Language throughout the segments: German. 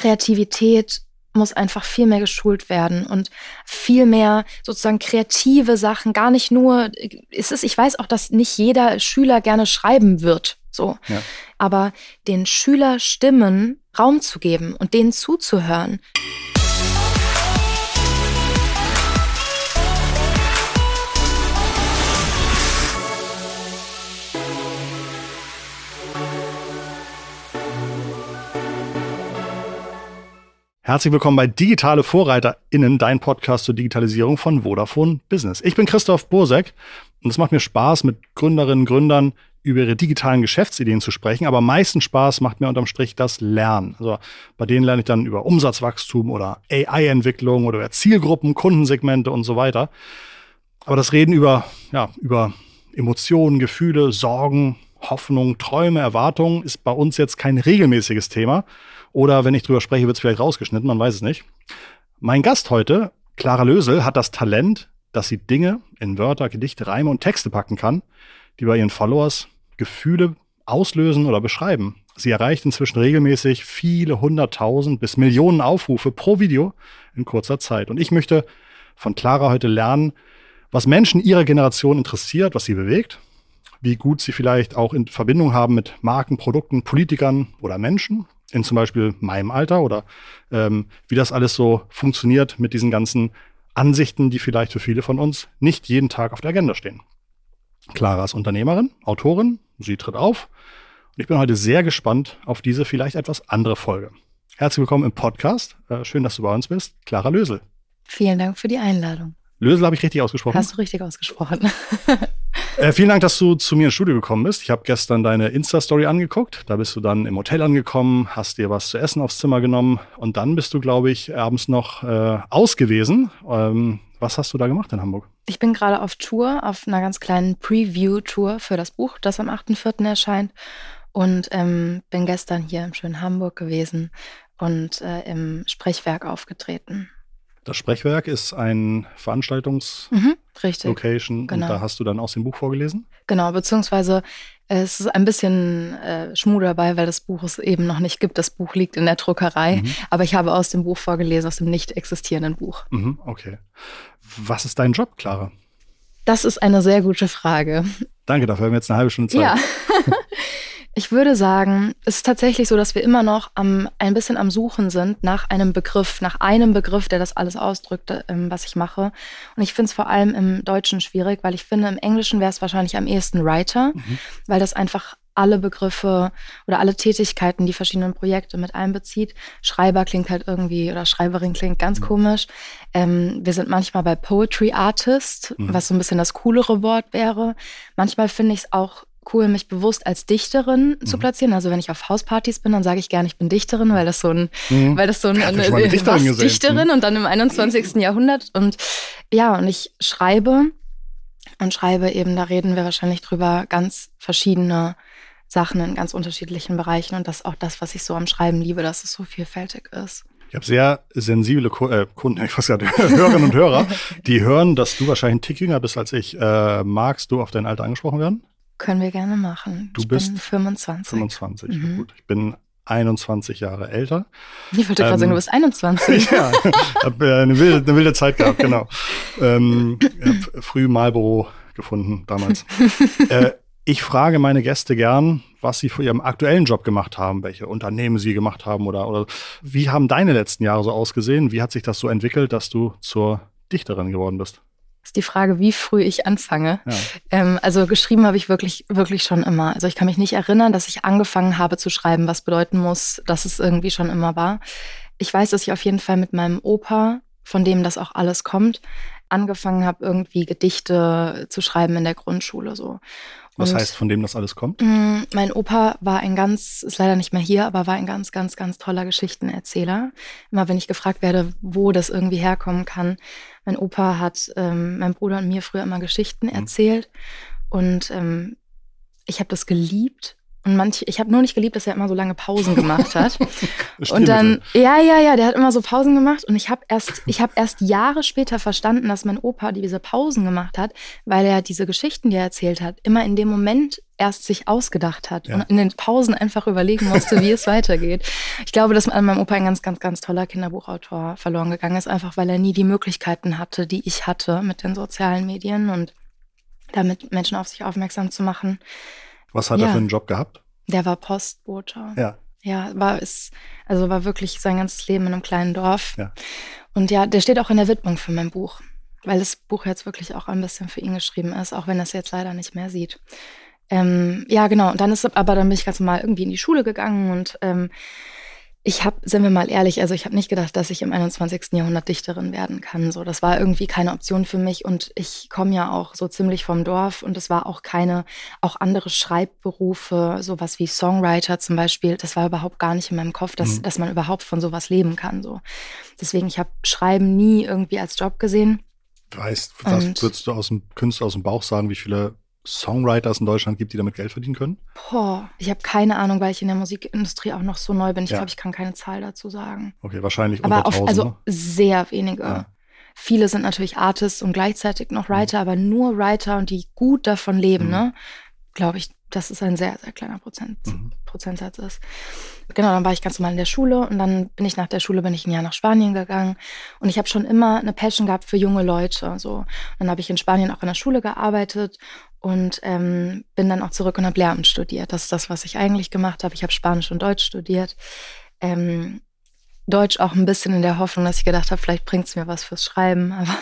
Kreativität muss einfach viel mehr geschult werden und viel mehr sozusagen kreative Sachen, gar nicht nur, ich weiß auch, dass nicht jeder Schüler gerne schreiben wird, so. Ja. Aber den Schülerstimmen Raum zu geben und denen zuzuhören. Herzlich willkommen bei Digitale VorreiterInnen, dein Podcast zur Digitalisierung von Vodafone Business. Ich bin Christoph Bursek und es macht mir Spaß, mit Gründerinnen und Gründern über ihre digitalen Geschäftsideen zu sprechen. Aber am meisten Spaß macht mir unterm Strich das Lernen. Also bei denen lerne ich dann über Umsatzwachstum oder AI-Entwicklung oder über Zielgruppen, Kundensegmente und so weiter. Aber das Reden über Emotionen, Gefühle, Sorgen, Hoffnung, Träume, Erwartungen ist bei uns jetzt kein regelmäßiges Thema. Oder wenn ich drüber spreche, wird es vielleicht rausgeschnitten, man weiß es nicht. Mein Gast heute, Clara Lösel, hat das Talent, dass sie Dinge in Wörter, Gedichte, Reime und Texte packen kann, die bei ihren Followers Gefühle auslösen oder beschreiben. Sie erreicht inzwischen regelmäßig viele 100.000 bis Millionen Aufrufe pro Video in kurzer Zeit. Und ich möchte von Clara heute lernen, was Menschen ihrer Generation interessiert, was sie bewegt, wie gut sie vielleicht auch in Verbindung haben mit Marken, Produkten, Politikern oder Menschen, in zum Beispiel meinem Alter oder wie das alles so funktioniert mit diesen ganzen Ansichten, die vielleicht für viele von uns nicht jeden Tag auf der Agenda stehen. Clara ist Unternehmerin, Autorin, sie tritt auf und ich bin heute sehr gespannt auf diese vielleicht etwas andere Folge. Herzlich willkommen im Podcast. Schön, dass du bei uns bist. Clara Lösel. Vielen Dank für die Einladung. Lösel habe ich richtig ausgesprochen? Hast du richtig ausgesprochen. Vielen Dank, dass du zu mir ins Studio gekommen bist. Ich habe gestern deine Insta-Story angeguckt. Da bist du dann im Hotel angekommen, hast dir was zu essen aufs Zimmer genommen und dann bist du, glaube ich, abends noch aus gewesen. Was hast du da gemacht in Hamburg? Ich bin gerade auf Tour, auf einer ganz kleinen Preview-Tour für das Buch, das am 8.4. erscheint. Und bin gestern hier im schönen Hamburg gewesen und im Sprechwerk aufgetreten. Das Sprechwerk ist ein Veranstaltungs-Location genau. Und da hast du dann aus dem Buch vorgelesen? Genau, beziehungsweise es ist ein bisschen Schmuh dabei, weil das Buch es eben noch nicht gibt. Das Buch liegt in der Druckerei, aber ich habe aus dem Buch vorgelesen, aus dem nicht existierenden Buch. Okay. Was ist dein Job, Clara? Das ist eine sehr gute Frage. Danke, dafür haben wir jetzt eine halbe Stunde Zeit. Ja. Ich würde sagen, es ist tatsächlich so, dass wir immer noch ein bisschen am Suchen sind nach einem Begriff, der das alles ausdrückt, was ich mache. Und ich finde es vor allem im Deutschen schwierig, weil ich finde, im Englischen wäre es wahrscheinlich am ehesten Writer, weil das einfach alle Begriffe oder alle Tätigkeiten, die verschiedenen Projekte mit einbezieht. Schreiber klingt halt irgendwie, oder Schreiberin klingt ganz komisch. Wir sind manchmal bei Poetry Artist, was so ein bisschen das coolere Wort wäre. Manchmal finde ich es auch cool, mich bewusst als Dichterin zu platzieren. Also wenn ich auf Hauspartys bin, dann sage ich gerne, ich bin Dichterin, weil das so eine Dichterin und dann im 21. Jahrhundert. Und ja, und ich schreibe eben, da reden wir wahrscheinlich drüber, ganz verschiedene Sachen in ganz unterschiedlichen Bereichen. Und das ist auch das, was ich so am Schreiben liebe, dass es so vielfältig ist. Ich habe sehr sensible Kunden, ich weiß gar nicht, Hörerinnen und Hörer, die hören, dass du wahrscheinlich einen Tick jünger bist als ich. Magst du auf dein Alter angesprochen werden? Können wir gerne machen. Du bist 25. 25, gut. Ich bin 21 Jahre älter. Ich wollte gerade sagen, du bist 21. Ja, habe eine wilde Zeit gehabt, genau. Habe früh Marlboro gefunden damals. Ich frage meine Gäste gern, was sie für ihren aktuellen Job gemacht haben, welche Unternehmen sie gemacht haben oder wie haben deine letzten Jahre so ausgesehen? Wie hat sich das so entwickelt, dass du zur Dichterin geworden bist? Ist die Frage, wie früh ich anfange. Ja. Also geschrieben habe ich wirklich, wirklich schon immer. Also ich kann mich nicht erinnern, dass ich angefangen habe zu schreiben, was bedeuten muss, dass es irgendwie schon immer war. Ich weiß, dass ich auf jeden Fall mit meinem Opa, von dem das auch alles kommt, angefangen habe, irgendwie Gedichte zu schreiben in der Grundschule. So. Was heißt, von dem das alles kommt? Mein Opa war ist leider nicht mehr hier, aber war ein ganz, ganz, ganz toller Geschichtenerzähler. Immer wenn ich gefragt werde, wo das irgendwie herkommen kann. Mein Opa hat meinem Bruder und mir früher immer Geschichten erzählt. Und ich habe das geliebt. Und ich habe nur nicht geliebt, dass er immer so lange Pausen gemacht hat. Und dann, der hat immer so Pausen gemacht. Und ich habe erst Jahre später verstanden, dass mein Opa diese Pausen gemacht hat, weil er diese Geschichten, die er erzählt hat, immer in dem Moment erst sich ausgedacht hat und in den Pausen einfach überlegen musste, wie es weitergeht. Ich glaube, dass an meinem Opa ein ganz, ganz, ganz toller Kinderbuchautor verloren gegangen ist, einfach weil er nie die Möglichkeiten hatte, die ich hatte mit den sozialen Medien und damit Menschen auf sich aufmerksam zu machen. Was hat er für einen Job gehabt? Der war Postbote. Ja. Ja, war wirklich sein ganzes Leben in einem kleinen Dorf. Ja. Und ja, der steht auch in der Widmung für mein Buch, weil das Buch jetzt wirklich auch ein bisschen für ihn geschrieben ist, auch wenn er es jetzt leider nicht mehr sieht. Ja, genau. Und dann bin ich ganz normal irgendwie in die Schule gegangen und sind wir mal ehrlich, also ich habe nicht gedacht, dass ich im 21. Jahrhundert Dichterin werden kann. So, das war irgendwie keine Option für mich und ich komme ja auch so ziemlich vom Dorf und es war auch auch andere Schreibberufe, sowas wie Songwriter zum Beispiel, das war überhaupt gar nicht in meinem Kopf, dass man überhaupt von sowas leben kann. So. Deswegen, ich habe Schreiben nie irgendwie als Job gesehen. Was würdest du Künstler aus dem Bauch sagen, wie viele Songwriter es in Deutschland gibt, die damit Geld verdienen können? Ich habe keine Ahnung, weil ich in der Musikindustrie auch noch so neu bin. Ich glaube, ich kann keine Zahl dazu sagen. Okay, wahrscheinlich aber unter 1000. Also sehr wenige. Ja. Viele sind natürlich Artists und gleichzeitig noch Writer, aber nur Writer und die gut davon leben, ne? Glaube ich, dass es ein sehr, sehr kleiner Prozentsatz ist. Genau, dann war ich ganz normal in der Schule und dann bin ich ein Jahr nach Spanien gegangen und ich habe schon immer eine Passion gehabt für junge Leute. So. Und dann habe ich in Spanien auch in der Schule gearbeitet und bin dann auch zurück und habe Lehramt studiert. Das ist das, was ich eigentlich gemacht habe. Ich habe Spanisch und Deutsch studiert. Deutsch auch ein bisschen in der Hoffnung, dass ich gedacht habe, vielleicht bringt es mir was fürs Schreiben, aber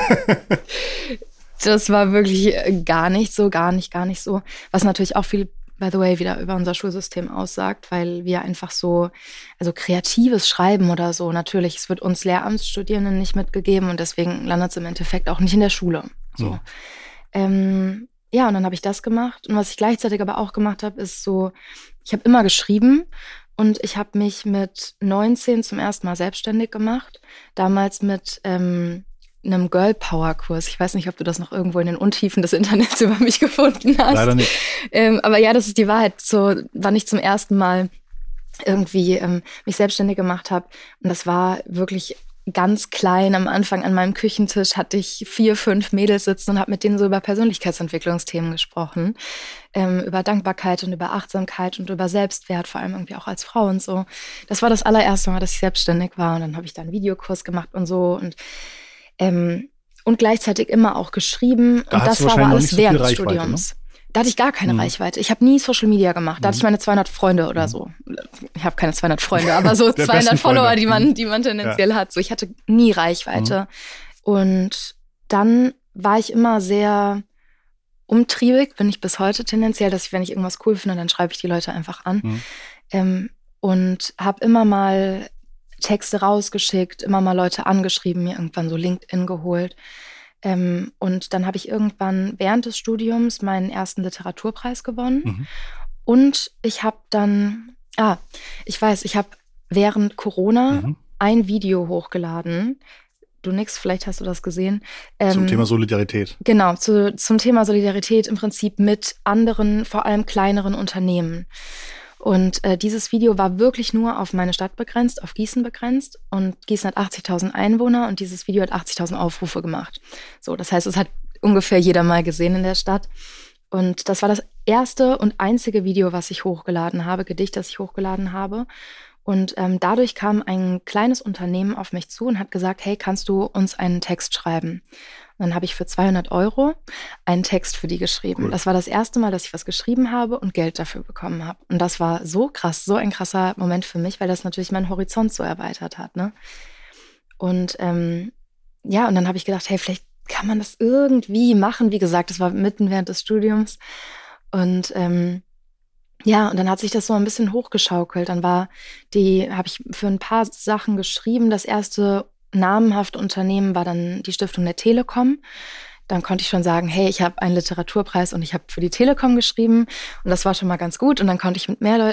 das war wirklich gar nicht so. Was natürlich auch viel, by the way, wieder über unser Schulsystem aussagt, weil wir einfach also kreatives Schreiben oder so, natürlich, es wird uns Lehramtsstudierenden nicht mitgegeben und deswegen landet es im Endeffekt auch nicht in der Schule. So. Ja, und dann habe ich das gemacht. Und was ich gleichzeitig aber auch gemacht habe, ist ich habe immer geschrieben und ich habe mich mit 19 zum ersten Mal selbstständig gemacht. Damals mit einem Girl Power Kurs. Ich weiß nicht, ob du das noch irgendwo in den Untiefen des Internets über mich gefunden hast. Leider nicht. Aber ja, das ist die Wahrheit. Wann ich zum ersten Mal irgendwie mich selbstständig gemacht habe. Und das war wirklich ganz klein. Am Anfang an meinem Küchentisch hatte ich 4, 5 Mädels sitzen und habe mit denen so über Persönlichkeitsentwicklungsthemen gesprochen. Über Dankbarkeit und über Achtsamkeit und über Selbstwert, vor allem irgendwie auch als Frau und so. Das war das allererste Mal, dass ich selbstständig war. Und dann habe ich da einen Videokurs gemacht und so. Und gleichzeitig immer auch geschrieben. Da und das war aber alles während des Studiums. Ne? Da hatte ich gar keine Reichweite. Ich habe nie Social Media gemacht. Da hatte ich meine 200 Freunde oder so. Ich habe keine 200 Freunde, aber so 200 Follower, die man tendenziell hat. So, ich hatte nie Reichweite. Und dann war ich immer sehr umtriebig, bin ich bis heute tendenziell, dass wenn ich irgendwas cool finde, dann schreibe ich die Leute einfach an. Und habe immer mal Texte rausgeschickt, immer mal Leute angeschrieben, mir irgendwann so LinkedIn geholt. Und dann habe ich irgendwann während des Studiums meinen ersten Literaturpreis gewonnen. Und ich habe dann, ich habe während Corona ein Video hochgeladen. Du nix, vielleicht hast du das gesehen. Zum Thema Solidarität. Genau, zum Thema Solidarität im Prinzip mit anderen, vor allem kleineren Unternehmen. Und dieses Video war wirklich nur auf meine Stadt begrenzt, auf Gießen begrenzt. Und Gießen hat 80.000 Einwohner und dieses Video hat 80.000 Aufrufe gemacht. So, das heißt, es hat ungefähr jeder mal gesehen in der Stadt. Und das war das erste und einzige Video, was ich hochgeladen habe, Gedicht, das ich hochgeladen habe. Und dadurch kam ein kleines Unternehmen auf mich zu und hat gesagt, hey, kannst du uns einen Text schreiben? Und dann habe ich für 200 € einen Text für die geschrieben. Cool. Das war das erste Mal, dass ich was geschrieben habe und Geld dafür bekommen habe. Und das war so krass, so ein krasser Moment für mich, weil das natürlich meinen Horizont so erweitert hat. Ne? Und und dann habe ich gedacht, hey, vielleicht kann man das irgendwie machen. Wie gesagt, das war mitten während des Studiums. Und und dann hat sich das so ein bisschen hochgeschaukelt. Dann habe ich für ein paar Sachen geschrieben. Das erste namenhafte Unternehmen war dann die Stiftung der Telekom. Dann konnte ich schon sagen, hey, ich habe einen Literaturpreis und ich habe für die Telekom geschrieben. Und das war schon mal ganz gut. Und dann konnte ich mit mehr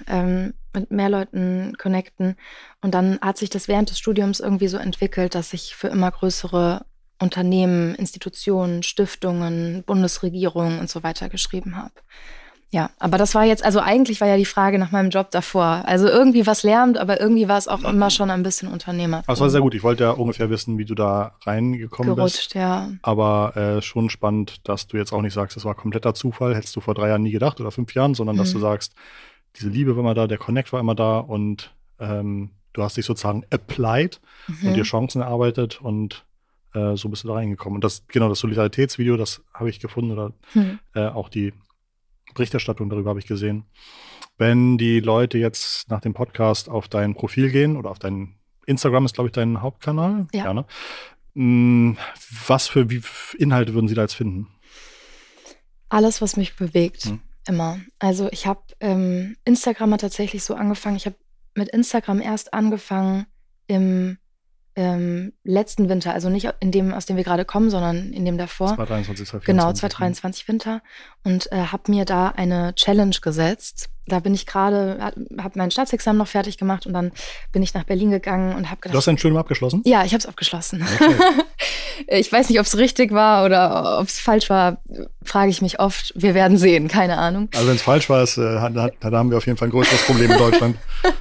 Leuten connecten. Und dann hat sich das während des Studiums irgendwie so entwickelt, dass ich für immer größere Unternehmen, Institutionen, Stiftungen, Bundesregierungen und so weiter geschrieben habe. Ja, aber das war jetzt, also eigentlich war ja die Frage nach meinem Job davor. Also irgendwie was Lehramt, aber irgendwie war es auch immer schon ein bisschen Unternehmer. Aber es war sehr gut. Ich wollte ja ungefähr wissen, wie du da reingekommen bist. Gerutscht, ja. Aber schon spannend, dass du jetzt auch nicht sagst, das war kompletter Zufall. Hättest du vor 3 Jahren nie gedacht oder 5 Jahren, sondern dass du sagst, diese Liebe war immer da, der Connect war immer da und du hast dich sozusagen applied und dir Chancen erarbeitet und so bist du da reingekommen. Und das Solidaritätsvideo, das habe ich gefunden oder auch die Berichterstattung darüber habe ich gesehen. Wenn die Leute jetzt nach dem Podcast auf dein Profil gehen oder auf dein Instagram ist, glaube ich, dein Hauptkanal. Ja. Ne? Was für Inhalte würden sie da jetzt finden? Alles, was mich bewegt, immer. Also ich habe Instagram hat tatsächlich so angefangen. Ich habe mit Instagram erst angefangen im letzten Winter, also nicht in dem, aus dem wir gerade kommen, sondern in dem davor. 2023, 2024. Genau, 2023 Winter. Und habe mir da eine Challenge gesetzt. Da bin ich gerade, habe mein Staatsexamen noch fertig gemacht und dann bin ich nach Berlin gegangen und habe gedacht. Du hast dein Studium abgeschlossen? Ja, ich habe es abgeschlossen. Okay. Ich weiß nicht, ob es richtig war oder ob es falsch war, frage ich mich oft. Wir werden sehen, keine Ahnung. Also wenn es falsch war, da haben wir auf jeden Fall ein größeres Problem in Deutschland.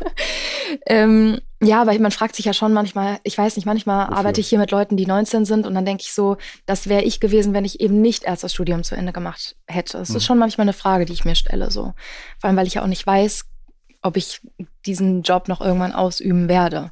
Ja, aber man fragt sich ja schon manchmal, ich weiß nicht, manchmal arbeite ich hier mit Leuten, die 19 sind und dann denke ich so, das wäre ich gewesen, wenn ich eben nicht erst das Studium zu Ende gemacht hätte. Das ist schon manchmal eine Frage, die ich mir stelle, so. Vor allem, weil ich ja auch nicht weiß, ob ich diesen Job noch irgendwann ausüben werde.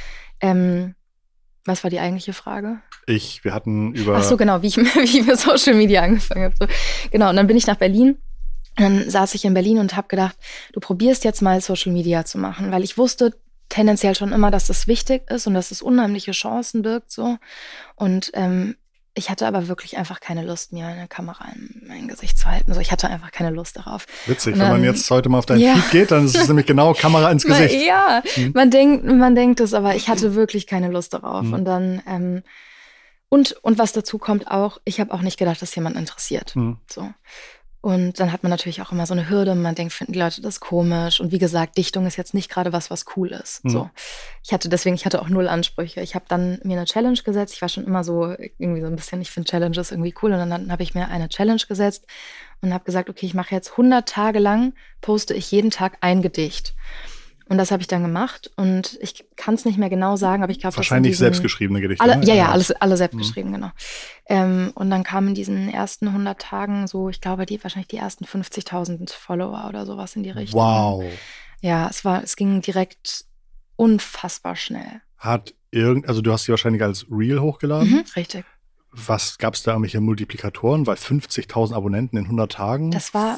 Was war die eigentliche Frage? Wir hatten über... Ach so, genau, wie ich mit Social Media angefangen habe. So. Genau, und dann bin ich nach Berlin. Dann saß ich in Berlin und habe gedacht, du probierst jetzt mal Social Media zu machen, weil ich wusste tendenziell schon immer, dass das wichtig ist und dass es unheimliche Chancen birgt, so. Und ich hatte aber wirklich einfach keine Lust, mir eine Kamera in mein Gesicht zu halten. So, ich hatte einfach keine Lust darauf. Witzig, wenn man jetzt heute mal auf deinen Feed geht, dann ist es nämlich genau Kamera ins Gesicht. Ja, man denkt es, aber ich hatte wirklich keine Lust darauf. Und dann und was dazu kommt auch, ich habe auch nicht gedacht, dass jemand interessiert. So. Und dann hat man natürlich auch immer so eine Hürde. Man denkt, finden die Leute das komisch? Und wie gesagt, Dichtung ist jetzt nicht gerade was cool ist. So. Ich hatte auch 0 Ansprüche. Ich habe dann mir eine Challenge gesetzt. Ich war schon immer so irgendwie so ein bisschen, ich finde Challenges irgendwie cool. Und dann habe ich mir eine Challenge gesetzt und habe gesagt, okay, ich mache jetzt 100 Tage lang, poste ich jeden Tag ein Gedicht. Und das habe ich dann gemacht und ich kann es nicht mehr genau sagen, aber ich glaube, wahrscheinlich selbstgeschriebene Gedichte. Alle selbst geschrieben, genau. Und dann kamen in diesen ersten 100 Tagen so, ich glaube, wahrscheinlich die ersten 50.000 Follower oder sowas in die Richtung. Wow. Ja, es ging direkt unfassbar schnell. Also du hast die wahrscheinlich als Reel hochgeladen? Richtig. Was gab es da irgendwelche Multiplikatoren? Weil 50.000 Abonnenten in 100 Tagen?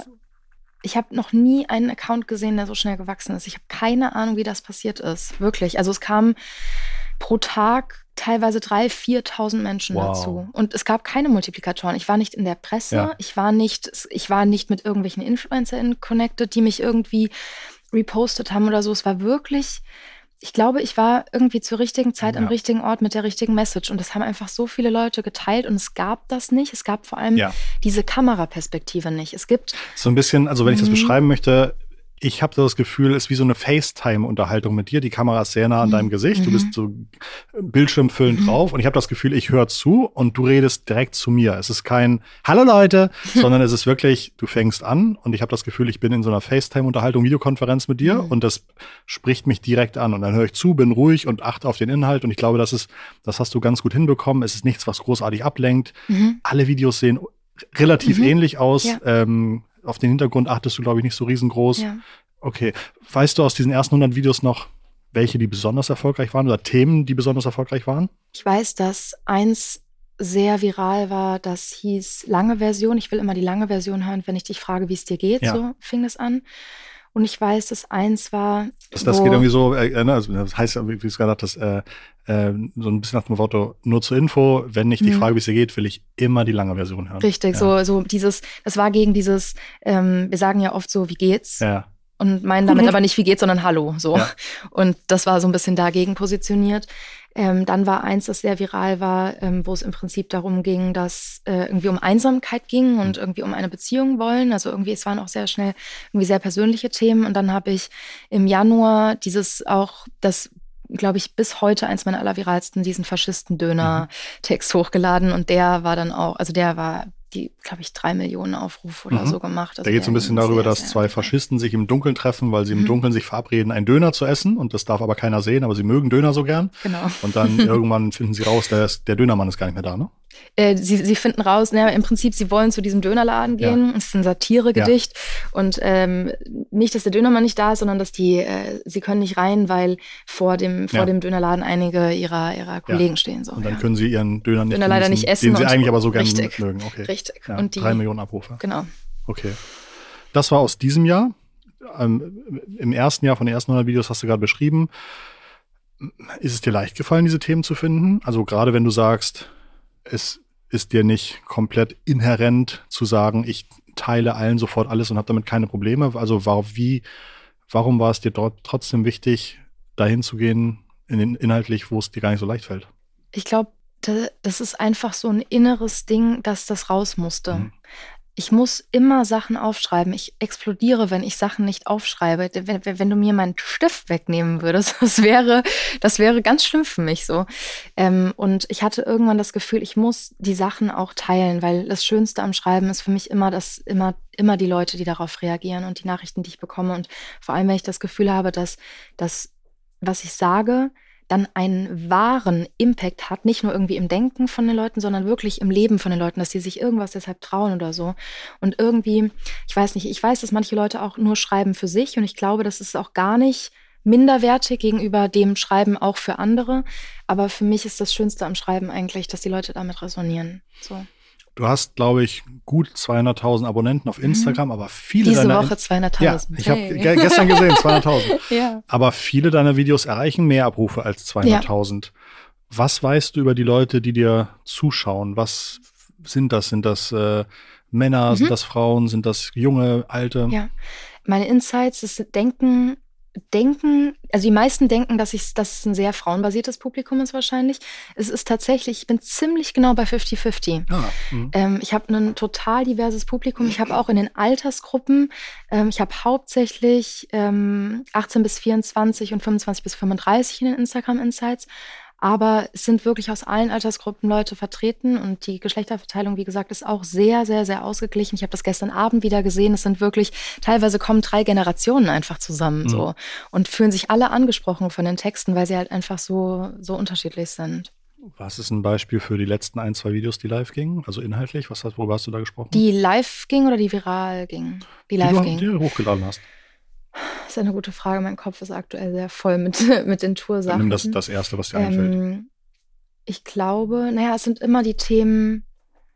Ich habe noch nie einen Account gesehen, der so schnell gewachsen ist. Ich habe keine Ahnung, wie das passiert ist. Wirklich. Also es kamen pro Tag teilweise 3.000, 4.000 Menschen dazu. Und es gab keine Multiplikatoren. Ich war nicht in der Presse. Ja. Ich war nicht mit irgendwelchen InfluencerInnen connected, die mich irgendwie repostet haben oder so. Es war wirklich... Ich glaube, ich war irgendwie zur richtigen Zeit am richtigen Ort mit der richtigen Message. Und das haben einfach so viele Leute geteilt und es gab das nicht. Es gab vor allem diese Kameraperspektive nicht. Es gibt so ein bisschen, also wenn ich das beschreiben möchte, ich habe das Gefühl, es ist wie so eine FaceTime-Unterhaltung mit dir. Die Kamera ist sehr nah an deinem Gesicht. Du bist so bildschirmfüllend drauf. Und ich habe das Gefühl, ich höre zu und du redest direkt zu mir. Es ist kein Hallo Leute, sondern es ist wirklich, du fängst an und ich habe das Gefühl, ich bin in so einer FaceTime-Unterhaltung, Videokonferenz mit dir und das spricht mich direkt an. Und dann höre ich zu, bin ruhig und achte auf den Inhalt. Und ich glaube, das hast du ganz gut hinbekommen. Es ist nichts, was großartig ablenkt. Alle Videos sehen relativ ähnlich aus. Ja. Auf den Hintergrund achtest du, glaube ich, nicht so riesengroß. Ja. Okay. Weißt du aus diesen ersten 100 Videos noch, welche die besonders erfolgreich waren oder Themen, die besonders erfolgreich waren? Ich weiß, dass eins sehr viral war, das hieß lange Version. Ich will immer die lange Version hören, wenn ich dich frage, wie es dir geht. Ja. So fing es an. Und ich weiß, dass eins war. Das geht irgendwie so, also das heißt, wie du es gerade hattest, so ein bisschen nach dem Motto, nur zur Info, wenn ich die Frage, wie es dir geht, will ich immer die lange Version hören. Richtig, so dieses, das war gegen dieses, wir sagen ja oft so, wie geht's? Ja. Und meinen damit aber nicht, wie geht's, sondern Hallo, so. Ja. Und das war so ein bisschen dagegen positioniert. Dann war eins, das sehr viral war, wo es im Prinzip darum ging, dass irgendwie um Einsamkeit ging und irgendwie um eine Beziehung wollen. Also irgendwie, es waren auch sehr schnell irgendwie sehr persönliche Themen. Und dann habe ich im Januar das glaube ich, bis heute eins meiner allerviralsten, diesen Faschisten-Döner-Text hochgeladen. Und der war dann auch, also der war die, glaube ich, 3 Millionen Aufrufe oder so gemacht. Da geht es so ein bisschen darüber, dass zwei Faschisten sich im Dunkeln treffen, weil sie im Dunkeln sich verabreden, einen Döner zu essen. Und das darf aber keiner sehen, aber sie mögen Döner so gern. Genau. Und dann irgendwann finden sie raus, der Dönermann ist gar nicht mehr da, ne? Sie finden raus, im Prinzip, sie wollen zu diesem Dönerladen gehen. Es ist ein Satiregedicht. Ja. Und nicht, dass der Dönermann nicht da ist, sondern dass sie können nicht rein, weil vor dem Dönerladen einige ihrer Kollegen stehen. So. Und dann können sie ihren Döner leider nicht essen. Den sie eigentlich aber so gerne mögen. Okay. Richtig. Ja, und 3 Millionen Abrufe. Genau. Okay. Das war aus diesem Jahr. Im ersten Jahr von den ersten 100 Videos hast du gerade beschrieben. Ist es dir leicht gefallen, diese Themen zu finden? Also gerade wenn du sagst, es ist dir nicht komplett inhärent zu sagen, ich teile allen sofort alles und habe damit keine Probleme. Also warum war es dir dort trotzdem wichtig, dahin zu gehen, inhaltlich, wo es dir gar nicht so leicht fällt? Ich glaube, das ist einfach so ein inneres Ding, dass das raus musste. Ich muss immer Sachen aufschreiben. Ich explodiere, wenn ich Sachen nicht aufschreibe. Wenn du mir meinen Stift wegnehmen würdest, das wäre ganz schlimm für mich so. Und ich hatte irgendwann das Gefühl, ich muss die Sachen auch teilen, weil das Schönste am Schreiben ist für mich immer die Leute, die darauf reagieren und die Nachrichten, die ich bekomme. Und vor allem, wenn ich das Gefühl habe, dass was ich sage, dann einen wahren Impact hat, nicht nur irgendwie im Denken von den Leuten, sondern wirklich im Leben von den Leuten, dass sie sich irgendwas deshalb trauen oder so. Und irgendwie, ich weiß, dass manche Leute auch nur schreiben für sich und ich glaube, das ist auch gar nicht minderwertig gegenüber dem Schreiben auch für andere. Aber für mich ist das Schönste am Schreiben eigentlich, dass die Leute damit resonieren. So. Du hast, glaube ich, gut 200.000 Abonnenten auf Instagram, aber viele Diese Woche 200.000. Ja, ich habe gestern gesehen, 200.000. Ja. Aber viele deiner Videos erreichen mehr Abrufe als 200.000. Ja. Was weißt du über die Leute, die dir zuschauen? Was sind das? Sind das Männer? Sind das Frauen? Sind das junge, alte? Ja, meine Insights, das Denken, also die meisten denken, dass es ein sehr frauenbasiertes Publikum ist wahrscheinlich. Es ist tatsächlich, ich bin ziemlich genau bei 50-50. Ich habe ein total diverses Publikum. Ich habe auch in den Altersgruppen, ich habe hauptsächlich 18 bis 24 und 25 bis 35 in den Instagram Insights. Aber es sind wirklich aus allen Altersgruppen Leute vertreten und die Geschlechterverteilung, wie gesagt, ist auch sehr, sehr, sehr ausgeglichen. Ich habe das gestern Abend wieder gesehen. Es sind wirklich, teilweise kommen 3 Generationen einfach zusammen so und fühlen sich alle angesprochen von den Texten, weil sie halt einfach so unterschiedlich sind. Was ist ein Beispiel für die letzten 1, 2 Videos, die live gingen? Also inhaltlich, worüber hast du da gesprochen? Die live ging oder die viral ging? Die du hochgeladen hast. Das ist eine gute Frage. Mein Kopf ist aktuell sehr voll mit den Toursachen. Nimm das Erste, was dir einfällt. Ich glaube, es sind immer die Themen,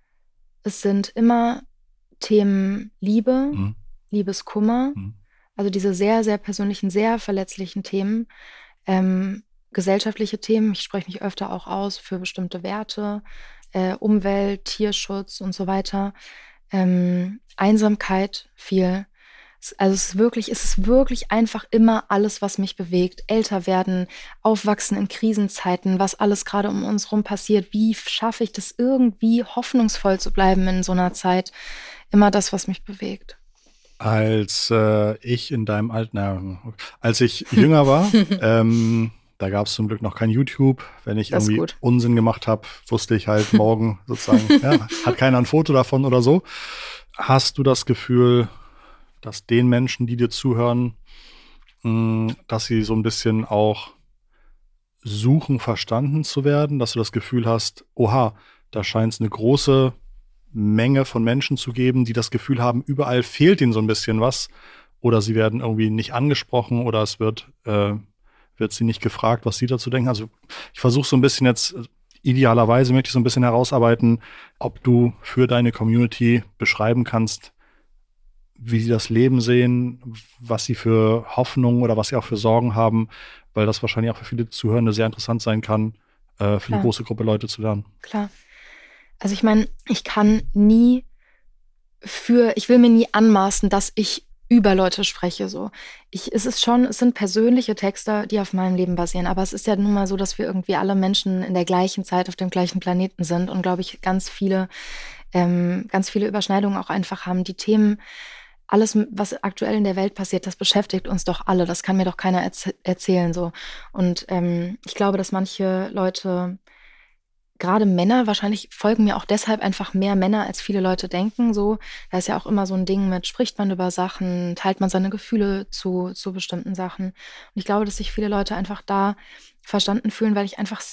Liebe, Liebeskummer, also diese sehr, sehr persönlichen, sehr verletzlichen Themen, gesellschaftliche Themen. Ich spreche mich öfter auch aus für bestimmte Werte, Umwelt, Tierschutz und so weiter. Einsamkeit viel. Also es ist wirklich einfach immer alles, was mich bewegt. Älter werden, aufwachsen in Krisenzeiten, was alles gerade um uns rum passiert. Wie schaffe ich das irgendwie hoffnungsvoll zu bleiben in so einer Zeit? Immer das, was mich bewegt. Als ich als ich jünger war, da gab es zum Glück noch kein YouTube. Wenn ich irgendwie Unsinn gemacht habe, wusste ich halt morgen sozusagen, hat keiner ein Foto davon oder so. Hast du das Gefühl, dass den Menschen, die dir zuhören, dass sie so ein bisschen auch suchen, verstanden zu werden, dass du das Gefühl hast, oha, da scheint es eine große Menge von Menschen zu geben, die das Gefühl haben, überall fehlt ihnen so ein bisschen was oder sie werden irgendwie nicht angesprochen oder es wird sie nicht gefragt, was sie dazu denken. Also ich versuche so ein bisschen jetzt, idealerweise möchte ich so ein bisschen herausarbeiten, ob du für deine Community beschreiben kannst, wie sie das Leben sehen, was sie für Hoffnungen oder was sie auch für Sorgen haben, weil das wahrscheinlich auch für viele Zuhörende sehr interessant sein kann, für eine große Gruppe Leute zu lernen. Klar. Also ich meine, ich will mir nie anmaßen, dass ich über Leute spreche. So. Es sind persönliche Texte, die auf meinem Leben basieren, aber es ist ja nun mal so, dass wir irgendwie alle Menschen in der gleichen Zeit auf dem gleichen Planeten sind und, glaube ich, ganz viele Überschneidungen auch einfach haben. Die Themen, alles, was aktuell in der Welt passiert, das beschäftigt uns doch alle. Das kann mir doch keiner erzählen. So. Und ich glaube, dass manche Leute gerade Männer, wahrscheinlich folgen mir auch deshalb einfach mehr Männer, als viele Leute denken. So, da ist ja auch immer so ein Ding mit, spricht man über Sachen, teilt man seine Gefühle zu bestimmten Sachen. Und ich glaube, dass sich viele Leute einfach da verstanden fühlen, weil ich einfach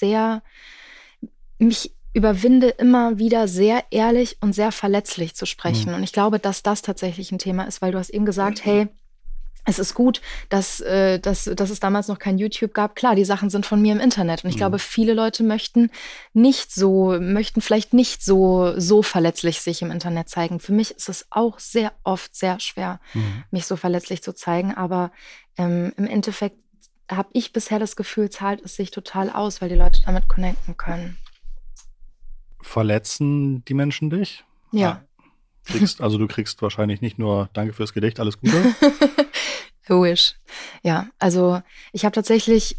mich überwinde, immer wieder sehr ehrlich und sehr verletzlich zu sprechen. Und ich glaube, dass das tatsächlich ein Thema ist, weil du hast eben gesagt, hey, es ist gut, dass es damals noch kein YouTube gab. Klar, die Sachen sind von mir im Internet. Und ich glaube, viele Leute möchten vielleicht nicht so verletzlich sich im Internet zeigen. Für mich ist es auch sehr oft sehr schwer, mich so verletzlich zu zeigen. Aber im Endeffekt habe ich bisher das Gefühl, zahlt es sich total aus, weil die Leute damit connecten können. Verletzen die Menschen dich? Ja. Du kriegst wahrscheinlich nicht nur Danke fürs Gedicht, alles Gute. Wish. Ja, also ich habe tatsächlich,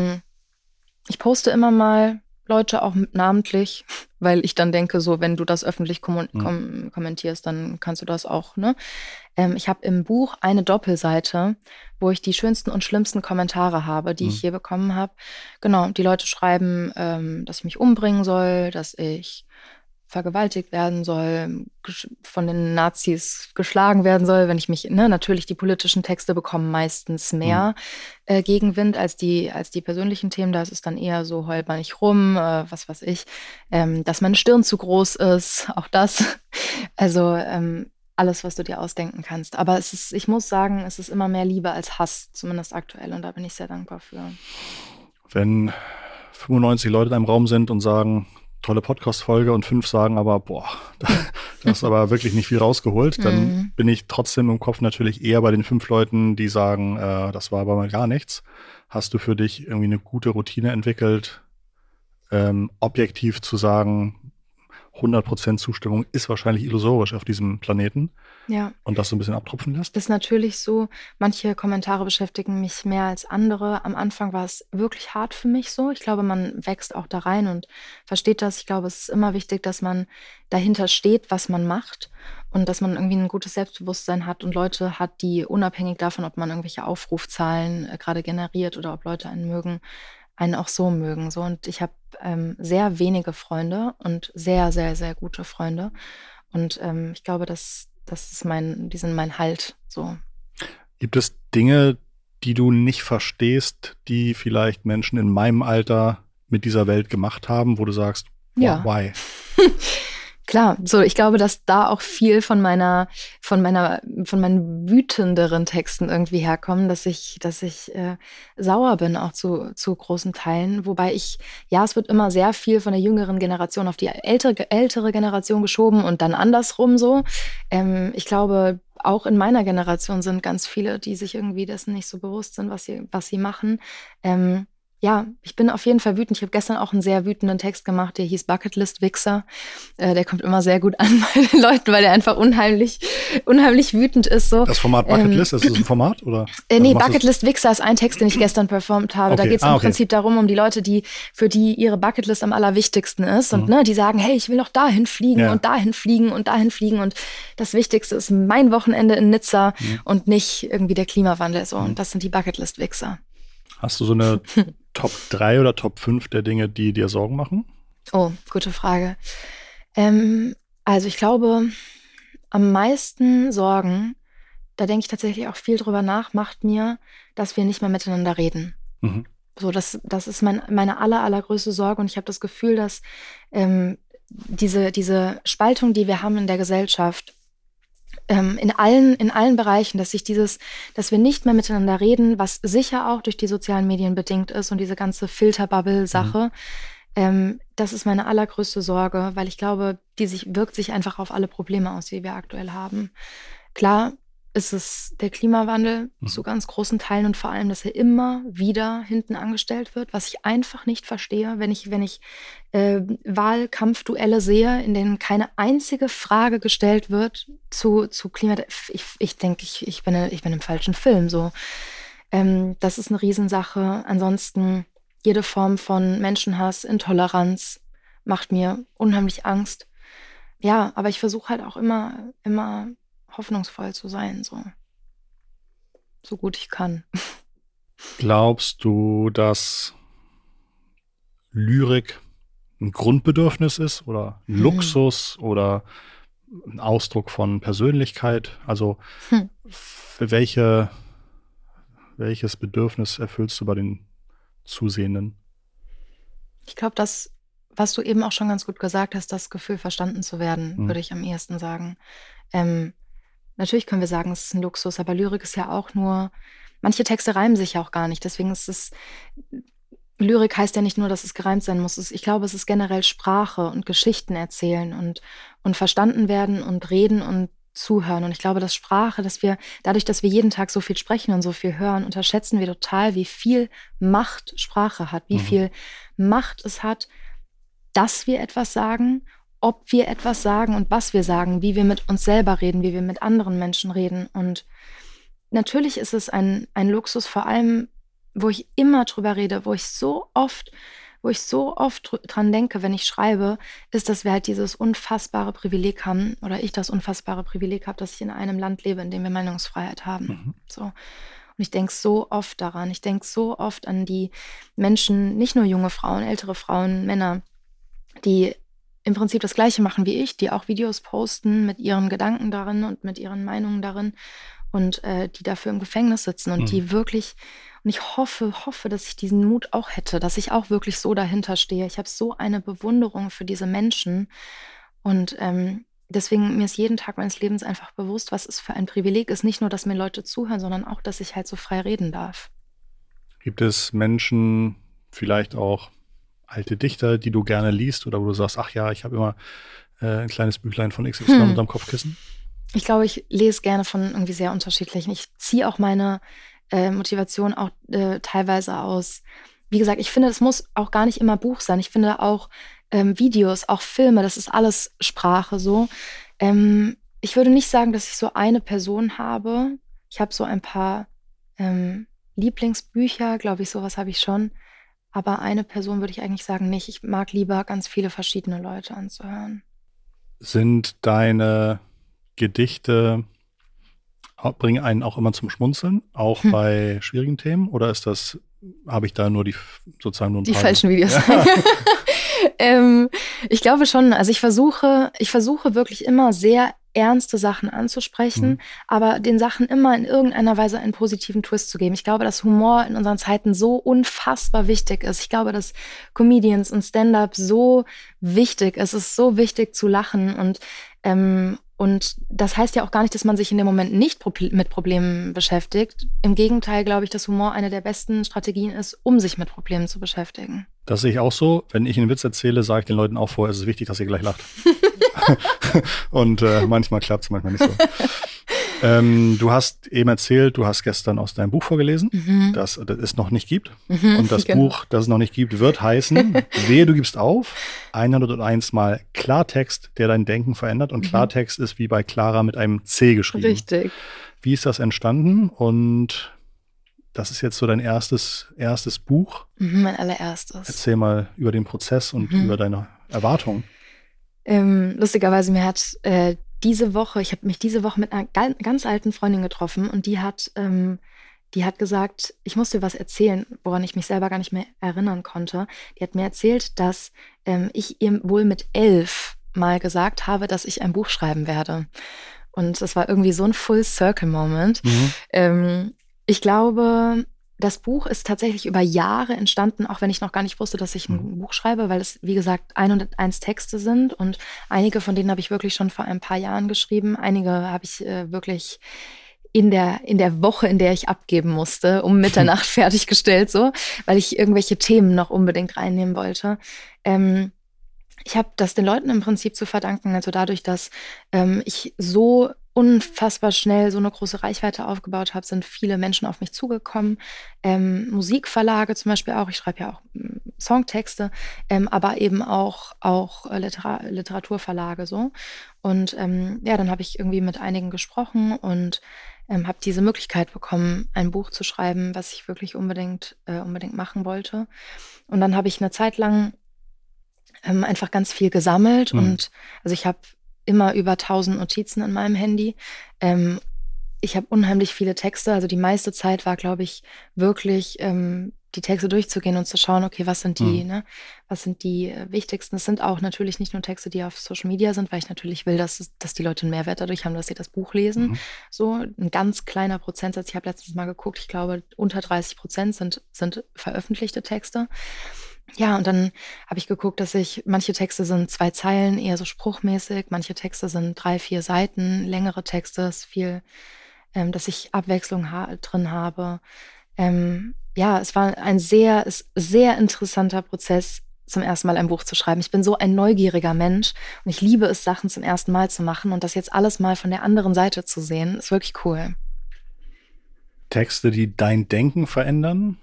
ich poste immer mal Leute auch namentlich, weil ich dann denke, so wenn du das öffentlich kommentierst, dann kannst du das auch, ne? Ich habe im Buch eine Doppelseite, wo ich die schönsten und schlimmsten Kommentare habe, die ich je bekommen habe. Genau, die Leute schreiben, dass ich mich umbringen soll, dass ich vergewaltigt werden soll, von den Nazis geschlagen werden soll, wenn ich mich, natürlich die politischen Texte bekommen meistens mehr Gegenwind als die persönlichen Themen. Da ist es dann eher so, heult man nicht rum, was weiß ich, dass meine Stirn zu groß ist, auch das. Also alles, was du dir ausdenken kannst. Aber ich muss sagen, es ist immer mehr Liebe als Hass, zumindest aktuell. Und da bin ich sehr dankbar für. Wenn 95 Leute in einem Raum sind und sagen, tolle Podcast-Folge und 5 sagen aber, boah, da hast aber wirklich nicht viel rausgeholt, dann bin ich trotzdem im Kopf natürlich eher bei den 5 Leuten, die sagen, das war aber mal gar nichts. Hast du für dich irgendwie eine gute Routine entwickelt, objektiv zu sagen, 100% Zustimmung ist wahrscheinlich illusorisch auf diesem Planeten. Ja. Und das so ein bisschen abtropfen lässt? Das ist natürlich so. Manche Kommentare beschäftigen mich mehr als andere. Am Anfang war es wirklich hart für mich so. Ich glaube, man wächst auch da rein und versteht das. Ich glaube, es ist immer wichtig, dass man dahinter steht, was man macht und dass man irgendwie ein gutes Selbstbewusstsein hat und Leute hat, die unabhängig davon, ob man irgendwelche Aufrufzahlen gerade generiert oder ob Leute einen auch so mögen. So. Und ich habe sehr wenige Freunde und sehr, sehr, sehr gute Freunde. Und ich glaube, die sind mein Halt. So. Gibt es Dinge, die du nicht verstehst, die vielleicht Menschen in meinem Alter mit dieser Welt gemacht haben, wo du sagst, ja. Why? Klar, so ich glaube, dass da auch viel von meinen wütenderen Texten irgendwie herkommen, dass ich sauer bin auch zu großen Teilen, wobei es wird immer sehr viel von der jüngeren Generation auf die ältere Generation geschoben und dann andersrum so. Ich glaube, auch in meiner Generation sind ganz viele, die sich irgendwie dessen nicht so bewusst sind, was sie machen. Ja, ich bin auf jeden Fall wütend. Ich habe gestern auch einen sehr wütenden Text gemacht, der hieß Bucketlist Wichser. Der kommt immer sehr gut an bei den Leuten, weil der einfach unheimlich wütend ist. So. Das Format Bucketlist, ist das ein Format? Oder? Nee, Bucketlist Wichser ist ein Text, den ich gestern performt habe. Okay. Da geht es im Prinzip darum, um die Leute, für die ihre Bucketlist am allerwichtigsten ist. Und die sagen, hey, ich will noch dahin fliegen und dahin fliegen und dahin fliegen. Und das Wichtigste ist mein Wochenende in Nizza und nicht irgendwie der Klimawandel. So. Und das sind die Bucketlist Wichser. Hast du so eine Top 3 oder Top 5 der Dinge, die dir Sorgen machen? Oh, gute Frage. Also ich glaube, am meisten Sorgen, da denke ich tatsächlich auch viel drüber nach, macht mir, dass wir nicht mehr miteinander reden. So, das ist meine allergrößte Sorge und ich habe das Gefühl, dass diese Spaltung, die wir haben in der Gesellschaft, in allen Bereichen, dass wir nicht mehr miteinander reden, was sicher auch durch die sozialen Medien bedingt ist und diese ganze Filterbubble-Sache. Das ist meine allergrößte Sorge, weil ich glaube, wirkt sich einfach auf alle Probleme aus, die wir aktuell haben. Klar ist es der Klimawandel zu ganz großen Teilen und vor allem, dass er immer wieder hinten angestellt wird, was ich einfach nicht verstehe, wenn ich Wahlkampfduelle sehe, in denen keine einzige Frage gestellt wird zu Klima. Ich denke, ich bin im falschen Film. So, das ist eine Riesensache. Ansonsten jede Form von Menschenhass, Intoleranz macht mir unheimlich Angst. Ja, aber ich versuche halt auch immer hoffnungsvoll zu sein, so gut ich kann. Glaubst du, dass Lyrik ein Grundbedürfnis ist oder ein Luxus oder ein Ausdruck von Persönlichkeit? Also für welches Bedürfnis erfüllst du bei den Zusehenden? Ich glaube, das, was du eben auch schon ganz gut gesagt hast, das Gefühl, verstanden zu werden, würde ich am ehesten sagen. Natürlich können wir sagen, es ist ein Luxus, aber Lyrik ist ja auch nur, manche Texte reimen sich ja auch gar nicht. Deswegen ist es, Lyrik heißt ja nicht nur, dass es gereimt sein muss. Ich glaube, es ist generell Sprache und Geschichten erzählen und verstanden werden und reden und zuhören. Und ich glaube, dass Sprache, dadurch, dass wir jeden Tag so viel sprechen und so viel hören, unterschätzen wir total, wie viel Macht Sprache hat, wie viel Macht es hat, dass wir etwas sagen, ob wir etwas sagen und was wir sagen, wie wir mit uns selber reden, wie wir mit anderen Menschen reden. Und natürlich ist es ein Luxus, vor allem, wo ich immer drüber rede, wo ich so oft dran denke, wenn ich schreibe, ist, dass wir halt dieses unfassbare Privileg haben, oder ich das unfassbare Privileg habe, dass ich in einem Land lebe, in dem wir Meinungsfreiheit haben. So. Und ich denke so oft daran. Ich denke so oft an die Menschen, nicht nur junge Frauen, ältere Frauen, Männer, die im Prinzip das Gleiche machen wie ich, die auch Videos posten mit ihren Gedanken darin und mit ihren Meinungen darin und die dafür im Gefängnis sitzen und die wirklich, und ich hoffe, dass ich diesen Mut auch hätte, dass ich auch wirklich so dahinter stehe. Ich habe so eine Bewunderung für diese Menschen und deswegen mir ist jeden Tag meines Lebens einfach bewusst, was es für ein Privileg ist. Nicht nur, dass mir Leute zuhören, sondern auch, dass ich halt so frei reden darf. Gibt es Menschen, vielleicht auch alte Dichter, die du gerne liest oder wo du sagst, ach ja, ich habe immer ein kleines Büchlein von XY unterm Kopfkissen? Ich glaube, ich lese gerne von irgendwie sehr unterschiedlichen. Ich ziehe auch meine Motivation auch teilweise aus. Wie gesagt, ich finde, es muss auch gar nicht immer Buch sein. Ich finde auch Videos, auch Filme, das ist alles Sprache so. Ich würde nicht sagen, dass ich so eine Person habe. Ich habe so ein paar Lieblingsbücher, glaube ich, sowas habe ich schon. Aber eine Person würde ich eigentlich sagen, nicht. Ich mag lieber ganz viele verschiedene Leute anzuhören. Sind deine Gedichte, bringen einen auch immer zum Schmunzeln, auch bei schwierigen Themen? Oder ist das, habe ich da nur sozusagen nur ein die paar falschen Videos? Ja. Ich glaube schon, also ich versuche wirklich immer sehr ernste Sachen anzusprechen, aber den Sachen immer in irgendeiner Weise einen positiven Twist zu geben. Ich glaube, dass Humor in unseren Zeiten so unfassbar wichtig ist. Ich glaube, dass Comedians und Stand-up so wichtig ist. Es ist so wichtig zu lachen und das heißt ja auch gar nicht, dass man sich in dem Moment nicht mit Problemen beschäftigt. Im Gegenteil glaube ich, dass Humor eine der besten Strategien ist, um sich mit Problemen zu beschäftigen. Das sehe ich auch so. Wenn ich einen Witz erzähle, sage ich den Leuten auch vorher, es ist wichtig, dass ihr gleich lacht. Und manchmal klappt es, manchmal nicht so. Du hast eben erzählt, du hast gestern aus deinem Buch vorgelesen, das es noch nicht gibt. Und das Buch, das es noch nicht gibt, wird heißen, wehe, du gibst auf, 101 Mal Klartext, der dein Denken verändert. Und Klartext ist wie bei Clara mit einem C geschrieben. Richtig. Wie ist das entstanden? Und das ist jetzt so dein erstes Buch. Mein allererstes. Erzähl mal über den Prozess und über deine Erwartungen. Lustigerweise, mir hat ich habe mich diese Woche mit einer ganz alten Freundin getroffen und die hat gesagt, ich muss dir was erzählen, woran ich mich selber gar nicht mehr erinnern konnte. Die hat mir erzählt, dass ich ihr wohl mit 11 mal gesagt habe, dass ich ein Buch schreiben werde. Und das war irgendwie so ein Full-Circle-Moment. Ich glaube, das Buch ist tatsächlich über Jahre entstanden, auch wenn ich noch gar nicht wusste, dass ich ein Buch schreibe, weil es, wie gesagt, 101 Texte sind und einige von denen habe ich wirklich schon vor ein paar Jahren geschrieben. Einige habe ich wirklich in der Woche, in der ich abgeben musste, um Mitternacht fertiggestellt, so, weil ich irgendwelche Themen noch unbedingt reinnehmen wollte. Ich habe das den Leuten im Prinzip zu verdanken, also dadurch, dass ich so unfassbar schnell so eine große Reichweite aufgebaut habe, sind viele Menschen auf mich zugekommen. Musikverlage zum Beispiel auch. Ich schreibe ja auch Songtexte, aber eben auch Literaturverlage so. Und dann habe ich irgendwie mit einigen gesprochen und habe diese Möglichkeit bekommen, ein Buch zu schreiben, was ich wirklich unbedingt machen wollte. Und dann habe ich eine Zeit lang einfach ganz viel gesammelt und also ich habe immer über 1000 Notizen in meinem Handy. Ich habe unheimlich viele Texte, also die meiste Zeit war, glaube ich, wirklich die Texte durchzugehen und zu schauen, okay, was sind die, ne? Was sind die wichtigsten? Es sind auch natürlich nicht nur Texte, die auf Social Media sind, weil ich natürlich will, dass die Leute einen Mehrwert dadurch haben, dass sie das Buch lesen. So ein ganz kleiner Prozentsatz. Ich habe letztens mal geguckt, ich glaube, unter 30% sind veröffentlichte Texte. Ja, und dann habe ich geguckt, dass manche Texte sind 2 Zeilen, eher so spruchmäßig, manche Texte sind 3, 4 Seiten, längere Texte, ist viel, dass ich Abwechslung drin habe. Ja, es war ein sehr interessanter Prozess, zum ersten Mal ein Buch zu schreiben. Ich bin so ein neugieriger Mensch und ich liebe es, Sachen zum ersten Mal zu machen und das jetzt alles mal von der anderen Seite zu sehen, ist wirklich cool. Texte, die dein Denken verändern?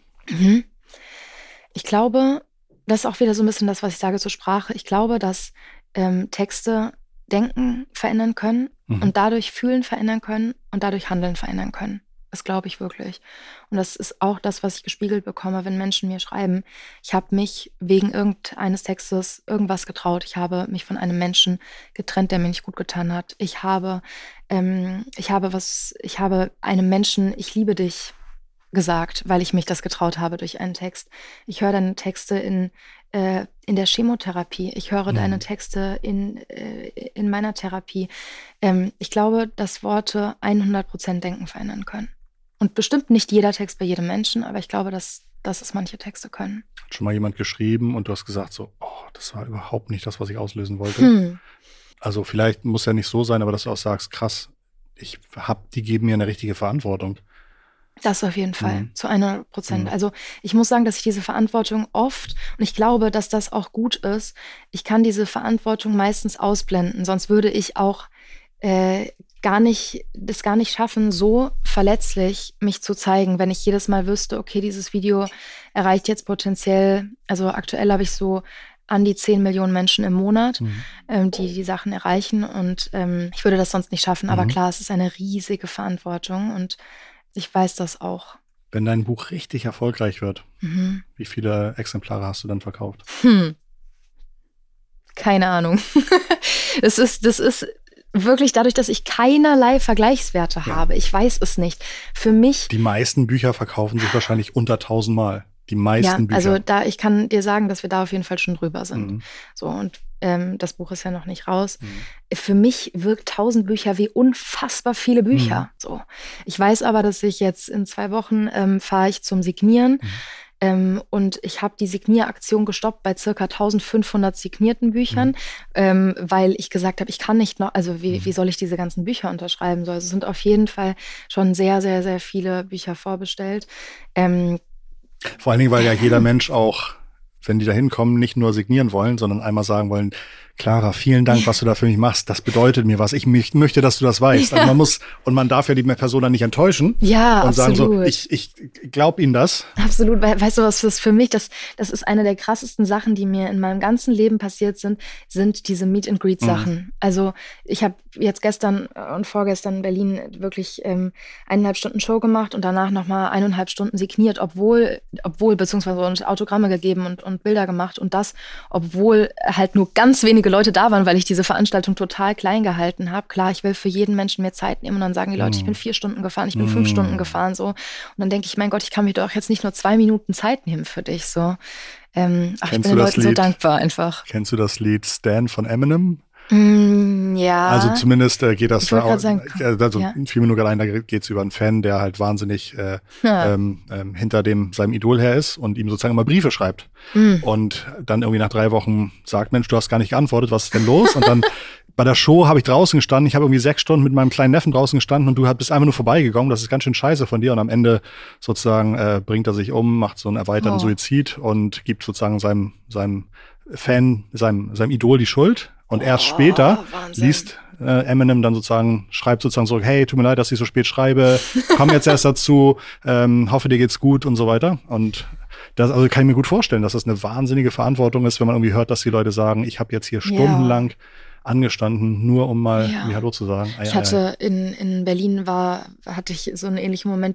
Ich glaube, das ist auch wieder so ein bisschen das, was ich sage zur Sprache. Ich glaube, dass Texte Denken verändern können und dadurch Fühlen verändern können und dadurch Handeln verändern können. Das glaube ich wirklich. Und das ist auch das, was ich gespiegelt bekomme, wenn Menschen mir schreiben. Ich habe mich wegen irgendeines Textes irgendwas getraut. Ich habe mich von einem Menschen getrennt, der mir nicht gut getan hat. Ich habe einem Menschen, ich liebe dich, gesagt, weil ich mich das getraut habe durch einen Text. Ich höre deine Texte in der Chemotherapie. Ich höre deine Texte in meiner Therapie. Ich glaube, dass Worte 100% Denken verändern können. Und bestimmt nicht jeder Text bei jedem Menschen, aber ich glaube, dass es manche Texte können. Hat schon mal jemand geschrieben und du hast gesagt so, oh, das war überhaupt nicht das, was ich auslösen wollte. Also vielleicht muss ja nicht so sein, aber dass du auch sagst, krass, die geben mir eine richtige Verantwortung. Das auf jeden Fall, zu 100%. Also ich muss sagen, dass ich diese Verantwortung oft, und ich glaube, dass das auch gut ist, ich kann diese Verantwortung meistens ausblenden, sonst würde ich auch gar nicht schaffen, so verletzlich mich zu zeigen, wenn ich jedes Mal wüsste, okay, dieses Video erreicht jetzt potenziell, also aktuell habe ich so an die 10 Millionen Menschen im Monat, die Sachen erreichen und ich würde das sonst nicht schaffen, aber klar, es ist eine riesige Verantwortung und ich weiß das auch. Wenn dein Buch richtig erfolgreich wird, wie viele Exemplare hast du dann verkauft? Keine Ahnung. Das ist wirklich dadurch, dass ich keinerlei Vergleichswerte habe. Ich weiß es nicht. Für mich. Die meisten Bücher verkaufen sich wahrscheinlich unter 1000 Mal. Die meisten Bücher. Also ich kann dir sagen, dass wir da auf jeden Fall schon drüber sind. So, und das Buch ist ja noch nicht raus. Für mich wirkt 1000 Bücher wie unfassbar viele Bücher. So. Ich weiß aber, dass ich jetzt in 2 Wochen fahre ich zum Signieren. Und ich habe die Signieraktion gestoppt bei circa 1500 signierten Büchern, weil ich gesagt habe, ich kann nicht noch, also wie soll ich diese ganzen Bücher unterschreiben? So, also es sind auf jeden Fall schon sehr, sehr, sehr viele Bücher vorbestellt. Vor allen Dingen, weil ja jeder Mensch auch, wenn die da hinkommen, nicht nur signieren wollen, sondern einmal sagen wollen, Clara, vielen Dank, was du da für mich machst. Das bedeutet mir was. Ich möchte, dass du das weißt. Ja. Also man darf ja die Person dann nicht enttäuschen. Ja, und absolut. sagen so, ich glaube Ihnen das. Absolut. Weißt du, was das für mich, das ist eine der krassesten Sachen, die mir in meinem ganzen Leben passiert sind diese Meet-and-Greet-Sachen. Also ich habe jetzt gestern und vorgestern in Berlin wirklich 1,5 Stunden Show gemacht und danach nochmal 1,5 Stunden signiert, obwohl beziehungsweise Autogramme gegeben und Bilder gemacht und das, obwohl halt nur ganz wenige Leute da waren, weil ich diese Veranstaltung total klein gehalten habe. Klar, ich will für jeden Menschen mehr Zeit nehmen und dann sagen die Leute, ich bin 4 Stunden gefahren, ich bin 5 Stunden gefahren, so. Und dann denke ich, mein Gott, ich kann mir doch jetzt nicht nur 2 Minuten Zeit nehmen für dich, so. Ich bin den Leuten so dankbar einfach. Kennst du das Lied Stan von Eminem? Ja. Also zumindest geht das da auch, sagen, in 4 Minuten allein, da geht es über einen Fan, der halt wahnsinnig hinter seinem Idol her ist und ihm sozusagen immer Briefe schreibt. Und dann irgendwie nach 3 Wochen sagt, Mensch, du hast gar nicht geantwortet, was ist denn los? Und dann bei der Show habe ich draußen gestanden, ich habe irgendwie 6 Stunden mit meinem kleinen Neffen draußen gestanden und du bist einfach nur vorbeigegangen, das ist ganz schön scheiße von dir. Und am Ende sozusagen bringt er sich um, macht so einen erweiterten Suizid und gibt sozusagen seinem Fan, seinem Idol die Schuld. Und erst später liest Eminem dann schreibt sozusagen so, hey, tut mir leid, dass ich so spät schreibe, komm jetzt erst dazu, hoffe, dir geht's gut und so weiter. Und das also kann ich mir gut vorstellen, dass das eine wahnsinnige Verantwortung ist, wenn man irgendwie hört, dass die Leute sagen, ich habe jetzt hier stundenlang angestanden, nur um mal Hallo zu sagen. Ich hatte in Berlin hatte ich so einen ähnlichen Moment,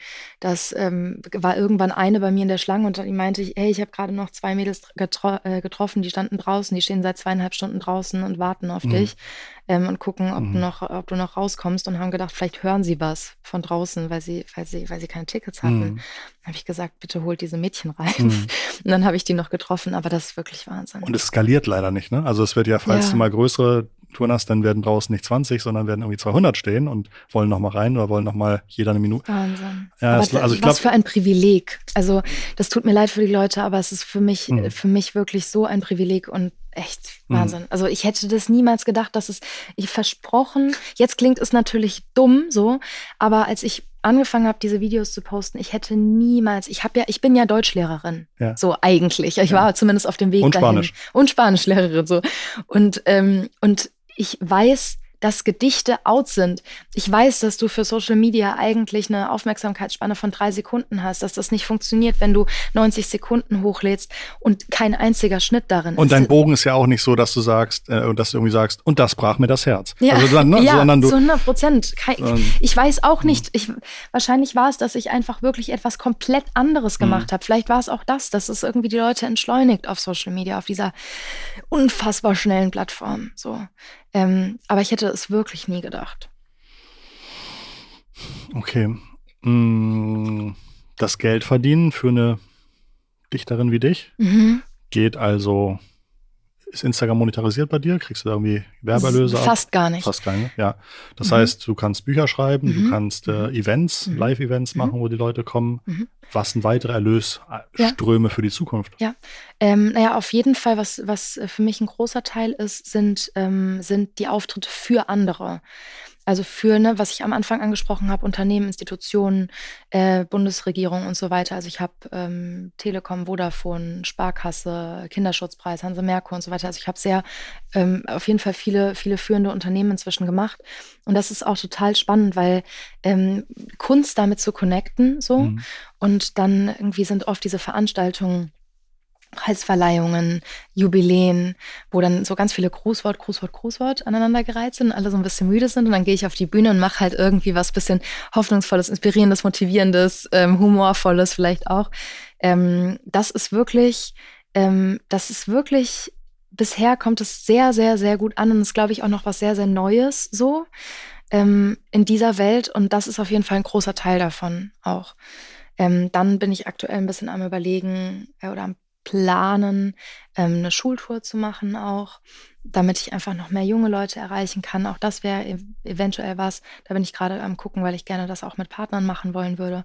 war irgendwann eine bei mir in der Schlange und dann meinte ich, hey, ich habe gerade noch 2 Mädels getroffen, die standen draußen, die stehen seit 2,5 Stunden draußen und warten auf dich. und gucken, ob du noch rauskommst und haben gedacht, vielleicht hören sie was von draußen, weil sie keine Tickets hatten. Dann habe ich gesagt, bitte holt diese Mädchen rein. Und dann habe ich die noch getroffen, aber das ist wirklich Wahnsinn. Und es skaliert leider nicht, ne? Also es wird ja, falls du mal größere Touren hast, dann werden draußen nicht 20, sondern werden irgendwie 200 stehen und wollen noch mal rein oder wollen noch mal jeder eine Minute. Wahnsinn. Ja, aber was für ein Privileg. Also das tut mir leid für die Leute, aber es ist für mich wirklich so ein Privileg und echt Wahnsinn. Also ich hätte das niemals gedacht, ich versprochen, jetzt klingt es natürlich dumm so, aber als ich angefangen habe, diese Videos zu posten, ich hätte niemals, ich bin ja Deutschlehrerin, so eigentlich. Ich war zumindest auf dem Weg und dahin. Spanisch. Und Spanischlehrerin so. Und ich weiß, dass Gedichte out sind. Ich weiß, dass du für Social Media eigentlich eine Aufmerksamkeitsspanne von 3 Sekunden hast, dass das nicht funktioniert, wenn du 90 Sekunden hochlädst und kein einziger Schnitt darin ist. Und dein Bogen ist ja auch nicht so, dass du sagst, dass du irgendwie sagst, und das brach mir das Herz. Ja, also dann, ne? Sondern zu 100%. Ich weiß auch nicht. Wahrscheinlich war es, dass ich einfach wirklich etwas komplett anderes gemacht habe. Vielleicht war es auch dass es irgendwie die Leute entschleunigt auf Social Media, auf dieser unfassbar schnellen Plattform. So. Aber ich hätte es wirklich nie gedacht. Okay. Das Geld verdienen für eine Dichterin wie dich geht also, ist Instagram monetarisiert bei dir? Kriegst du da irgendwie Werbeerlöse ab? Fast gar nicht. Fast gar nicht, ja. Das heißt, du kannst Bücher schreiben, du kannst Events, Live-Events machen, wo die Leute kommen. Was sind weitere Erlösströme für die Zukunft? Ja, auf jeden Fall, was für mich ein großer Teil ist, sind die Auftritte für andere. Also für, was ich am Anfang angesprochen habe, Unternehmen, Institutionen, Bundesregierung und so weiter. Also ich habe Telekom, Vodafone, Sparkasse, Kinderschutzpreis, Hanse Merkur und so weiter. Also ich habe auf jeden Fall viele, viele führende Unternehmen inzwischen gemacht. Und das ist auch total spannend, weil Kunst damit zu connecten, so. Und dann irgendwie sind oft diese Veranstaltungen, Preisverleihungen, Jubiläen, wo dann so ganz viele Grußwort aneinandergereiht sind und alle so ein bisschen müde sind. Und dann gehe ich auf die Bühne und mache halt irgendwie was bisschen Hoffnungsvolles, Inspirierendes, Motivierendes, Humorvolles vielleicht auch. Das ist wirklich, bisher kommt es sehr, sehr, sehr gut an und ist, glaube ich, auch noch was sehr, sehr Neues so in dieser Welt. Und das ist auf jeden Fall ein großer Teil davon auch. Dann bin ich aktuell ein bisschen am Überlegen oder am Planen, eine Schultour zu machen auch, damit ich einfach noch mehr junge Leute erreichen kann. Auch das wäre eventuell was. Da bin ich gerade am gucken, weil ich gerne das auch mit Partnern machen wollen würde.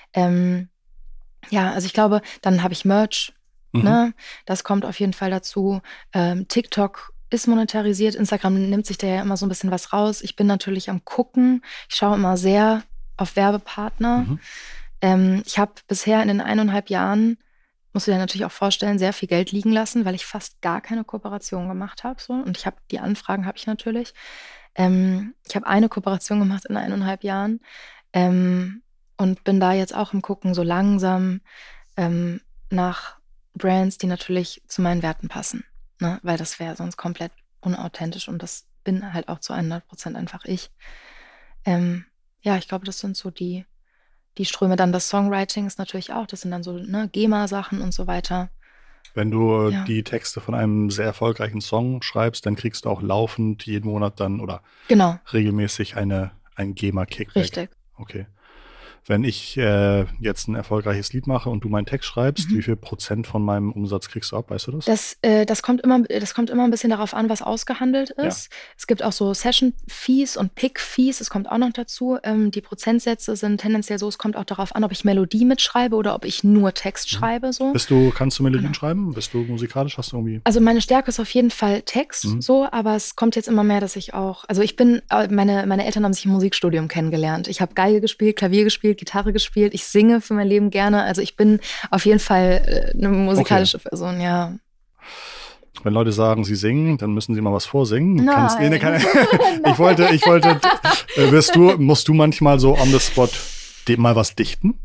Also ich glaube, dann habe ich Merch. Ne? Das kommt auf jeden Fall dazu. TikTok ist monetarisiert. Instagram nimmt sich da ja immer so ein bisschen was raus. Ich bin natürlich am Gucken. Ich schaue immer sehr auf Werbepartner. Ich habe bisher in den 1,5 Jahren, musst du dir natürlich auch vorstellen, sehr viel Geld liegen lassen, weil ich fast gar keine Kooperation gemacht habe. So. Und die Anfragen habe ich natürlich. Ich habe eine Kooperation gemacht in 1,5 Jahren und bin da jetzt auch im Gucken so langsam nach Brands, die natürlich zu meinen Werten passen. Ne? Weil das wäre sonst komplett unauthentisch und das bin halt auch zu 100% einfach ich. Ich glaube, das sind so die Ströme. Dann das Songwriting ist natürlich auch, das sind dann so GEMA-Sachen und so weiter. Wenn du die Texte von einem sehr erfolgreichen Song schreibst, dann kriegst du auch laufend jeden Monat dann oder regelmäßig ein GEMA-Kickback. Richtig. Okay. Wenn ich jetzt ein erfolgreiches Lied mache und du meinen Text schreibst, wie viel Prozent von meinem Umsatz kriegst du ab? Weißt du das? Das kommt immer ein bisschen darauf an, was ausgehandelt ist. Ja. Es gibt auch so Session-Fees und Pick-Fees, das kommt auch noch dazu. Die Prozentsätze sind tendenziell so, es kommt auch darauf an, ob ich Melodie mitschreibe oder ob ich nur Text schreibe. So. Kannst du Melodien schreiben? Bist du musikalisch? Hast du irgendwie? Also meine Stärke ist auf jeden Fall Text, aber es kommt jetzt immer mehr, dass ich auch, also meine Eltern haben sich im Musikstudium kennengelernt. Ich habe Geige gespielt, Klavier gespielt, Gitarre gespielt. Ich singe für mein Leben gerne. Also ich bin auf jeden Fall eine musikalische Person, ja. Wenn Leute sagen, sie singen, dann müssen sie mal was vorsingen. Nein. Ich wollte, musst du manchmal so on the spot mal was dichten?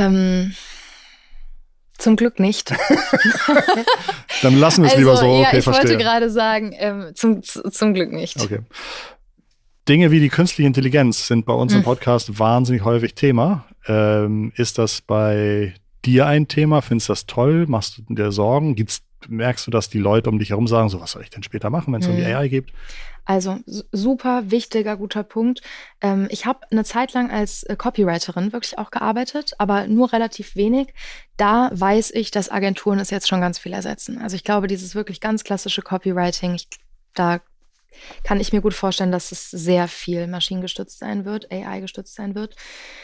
Zum Glück nicht. Dann lassen wir es lieber so. Okay, ich wollte gerade sagen, zum Glück nicht. Okay. Dinge wie die künstliche Intelligenz sind bei uns im Podcast wahnsinnig häufig Thema. Ist das bei dir ein Thema? Findest du das toll? Machst du dir Sorgen? merkst du, dass die Leute um dich herum sagen, so, was soll ich denn später machen, wenn es um die AI geht? Also super wichtiger, guter Punkt. Ich habe eine Zeit lang als Copywriterin wirklich auch gearbeitet, aber nur relativ wenig. Da weiß ich, dass Agenturen es jetzt schon ganz viel ersetzen. Also ich glaube, dieses wirklich ganz klassische Copywriting, da kann ich mir gut vorstellen, dass es sehr viel maschinengestützt sein wird, AI-gestützt sein wird.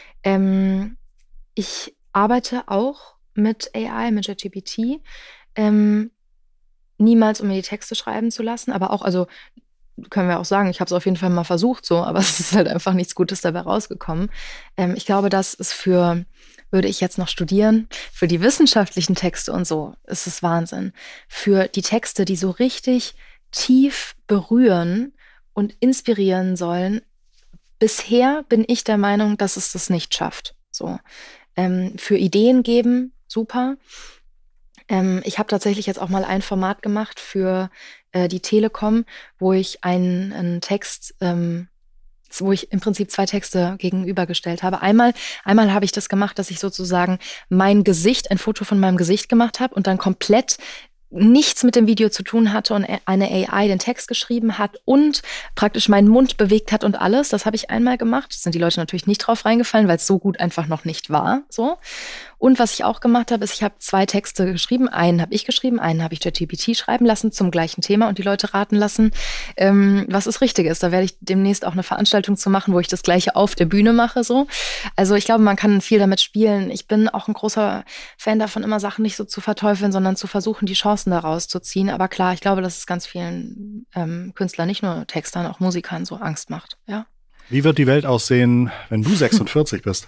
Ich arbeite auch mit AI, mit ChatGPT. Niemals, um mir die Texte schreiben zu lassen, aber auch, also können wir auch sagen, ich habe es auf jeden Fall mal versucht, so, aber es ist halt einfach nichts Gutes dabei rausgekommen. Ich glaube, das ist würde ich jetzt noch studieren, für die wissenschaftlichen Texte und so, ist es Wahnsinn. Für die Texte, die so richtig tief berühren und inspirieren sollen, bisher bin ich der Meinung, dass es das nicht schafft. So, für Ideen geben, super. Ich habe tatsächlich jetzt auch mal ein Format gemacht für die Telekom, wo ich einen Text, wo ich im Prinzip 2 Texte gegenübergestellt habe. Einmal habe ich das gemacht, dass ich sozusagen mein Gesicht, ein Foto von meinem Gesicht gemacht habe und dann komplett nichts mit dem Video zu tun hatte und eine AI den Text geschrieben hat und praktisch meinen Mund bewegt hat und alles. Das habe ich einmal gemacht. Sind die Leute natürlich nicht drauf reingefallen, weil es so gut einfach noch nicht war. So. Und was ich auch gemacht habe, ist, ich habe 2 Texte geschrieben. Einen habe ich geschrieben, einen habe ich ChatGPT schreiben lassen zum gleichen Thema und die Leute raten lassen, was das Richtige ist. Da werde ich demnächst auch eine Veranstaltung zu machen, wo ich das Gleiche auf der Bühne mache. So. Also ich glaube, man kann viel damit spielen. Ich bin auch ein großer Fan davon, immer Sachen nicht so zu verteufeln, sondern zu versuchen, die Chancen daraus zu ziehen. Aber klar, ich glaube, dass es ganz vielen Künstlern, nicht nur Textern, auch Musikern so Angst macht. Ja. Wie wird die Welt aussehen, wenn du 46 bist?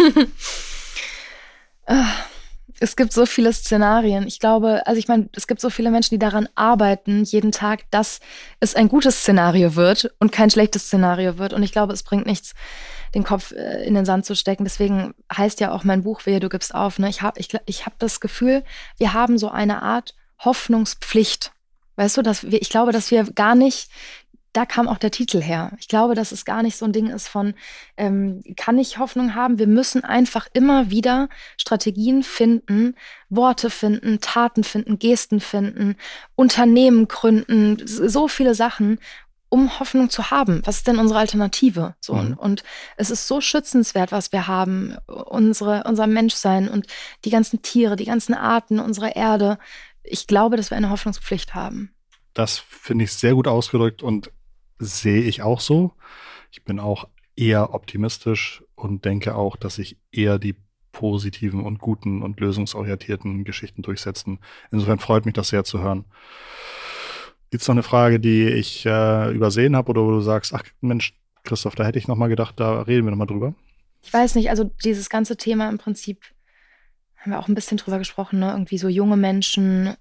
Es gibt so viele Szenarien. Ich glaube, also ich meine, es gibt so viele Menschen, die daran arbeiten, jeden Tag, dass es ein gutes Szenario wird und kein schlechtes Szenario wird. Und ich glaube, es bringt nichts, den Kopf in den Sand zu stecken. Deswegen heißt ja auch mein Buch, Wehe, du gibst auf. Ne? Ich hab das Gefühl, wir haben so eine Art Hoffnungspflicht. Weißt du, ich glaube, dass wir gar nicht, da kam auch der Titel her. Ich glaube, dass es gar nicht so ein Ding ist von, kann ich Hoffnung haben? Wir müssen einfach immer wieder Strategien finden, Worte finden, Taten finden, Gesten finden, Unternehmen gründen, so viele Sachen, um Hoffnung zu haben. Was ist denn unsere Alternative? So, und es ist so schützenswert, was wir haben, unser Menschsein und die ganzen Tiere, die ganzen Arten, unsere Erde. Ich glaube, dass wir eine Hoffnungspflicht haben. Das finde ich sehr gut ausgedrückt und sehe ich auch so. Ich bin auch eher optimistisch und denke auch, dass sich eher die positiven und guten und lösungsorientierten Geschichten durchsetzen. Insofern freut mich das sehr zu hören. Gibt es noch eine Frage, die ich übersehen habe oder wo du sagst, ach Mensch, Christoph, da hätte ich noch mal gedacht, da reden wir noch mal drüber? Ich weiß nicht, also dieses ganze Thema im Prinzip, haben wir auch ein bisschen drüber gesprochen, ne? Irgendwie so junge Menschen,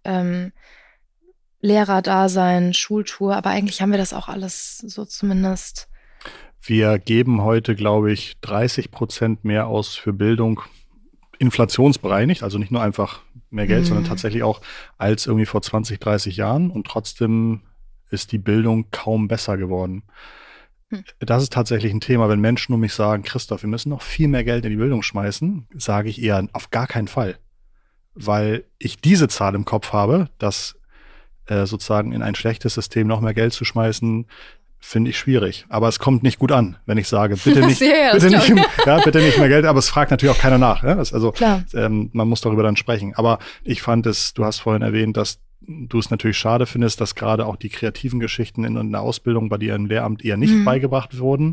Lehrerdasein, Schultour, aber eigentlich haben wir das auch alles so zumindest. Wir geben heute, glaube ich, 30% mehr aus für Bildung, inflationsbereinigt, also nicht nur einfach mehr Geld, sondern tatsächlich auch als irgendwie vor 20, 30 Jahren und trotzdem ist die Bildung kaum besser geworden. Das ist tatsächlich ein Thema, wenn Menschen um mich sagen, Christoph, wir müssen noch viel mehr Geld in die Bildung schmeißen, sage ich eher auf gar keinen Fall, weil ich diese Zahl im Kopf habe, dass sozusagen in ein schlechtes System noch mehr Geld zu schmeißen, finde ich schwierig. Aber es kommt nicht gut an, wenn ich sage, bitte nicht, bitte nicht mehr Geld. Aber es fragt natürlich auch keiner nach. Ja? Man muss darüber dann sprechen. Aber ich fand es, du hast vorhin erwähnt, dass du es natürlich schade findest, dass gerade auch die kreativen Geschichten in der Ausbildung bei dir im Lehramt eher nicht beigebracht wurden.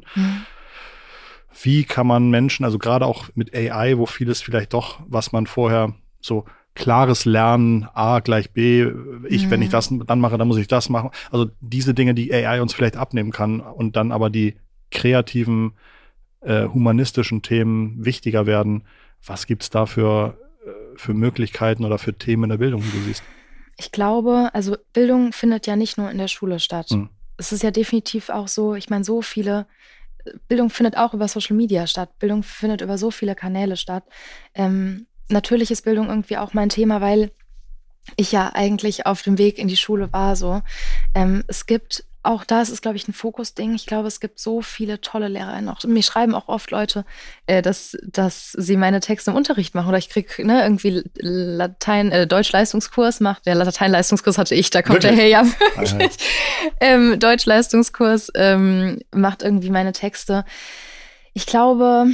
Wie kann man Menschen, also gerade auch mit AI, wo vieles vielleicht doch, was man vorher so klares Lernen, A gleich B, wenn ich das dann mache, dann muss ich das machen. Also diese Dinge, die AI uns vielleicht abnehmen kann und dann aber die kreativen, humanistischen Themen wichtiger werden. Was gibt's da für Möglichkeiten oder für Themen in der Bildung, die du siehst? Ich glaube, also Bildung findet ja nicht nur in der Schule statt. Es ist ja definitiv auch so, ich meine, Bildung findet auch über Social Media statt. Bildung findet über so viele Kanäle statt. Natürlich ist Bildung irgendwie auch mein Thema, weil ich ja eigentlich auf dem Weg in die Schule war so. Es gibt auch da ist es, glaube ich, ein Fokusding. Ich glaube, es gibt so viele tolle LehrerInnen. Auch, mir schreiben auch oft Leute, dass sie meine Texte im Unterricht machen. Oder ich kriege irgendwie Deutsch-Leistungskurs macht. Der Latein-Leistungskurs hatte ich, da kommt Wirklich? der her, ja, wirklich. Deutsch-Leistungskurs macht irgendwie meine Texte. Ich glaube,